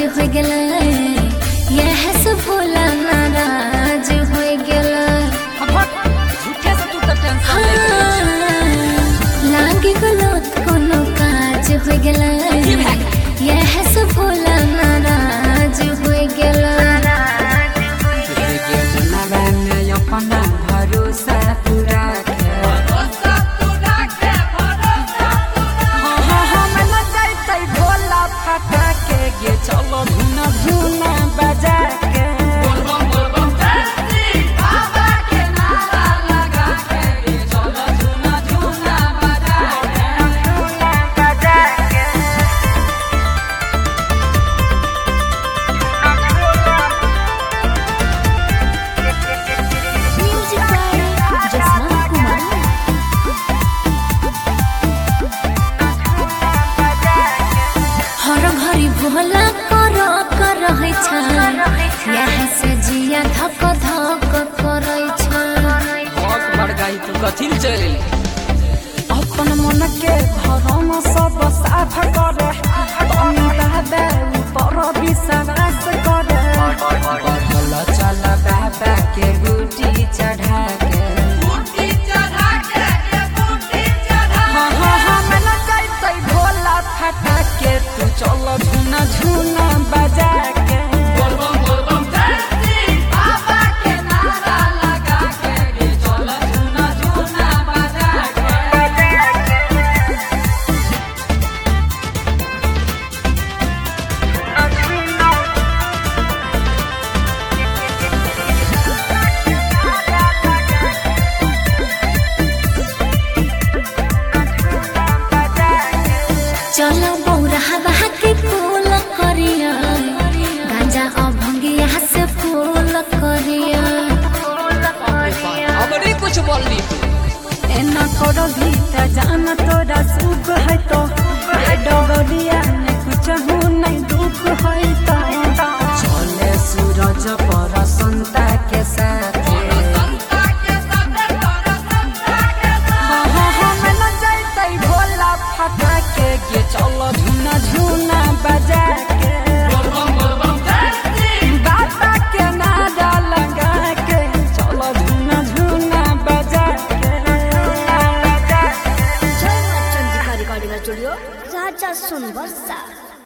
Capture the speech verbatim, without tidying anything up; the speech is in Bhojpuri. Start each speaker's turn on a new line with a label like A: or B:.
A: हो गेला यह सब भोला नाराज हो गेला
B: झूठे से तू तो टेंशन ले
A: लागी गलत कोनो काज हो गेला यह सब भोला नाराज हो गेला
B: अपना भरोसा पूरा चलो धुना धुना बजा के बाबा के नारा लगा के चलो धुना धुना बजा के धुना बजा के
A: म्यूजिक बाय जसवंत कुमार हर घड़ी भोला रहे यहाँ से जिया धक धक करे
B: बहुत बढ़ गई तू कथी चले अपन मन के भरम सब साफ करे तनी बाबा ऊपर विश्वास करे बढ़ल चल बाबा के बूटी चढ़ा के बूटी चढ़ा के बूटी चढ़ा हां हां हां मैं न जाइतै भोला फटा के तू चल झुना झुना बजा
A: चलो बौरा बहा के फूल करिया गांजा अभंगिया से फूल करिया
B: अबरी कुछ बोलनी
C: एना करो भी त जान तोरा सुख है तो ए डबलिया ने कुछ हो नहीं दुख है तो
B: चले सूरज पर संता के साथ चलो झुना झुना बजा के बाबा के नारा लगा के चलो झुना झुना बजा के
A: जय मां चंद्रिका रिकॉर्डिंग स्टूडियो राजा सुन वर्षा।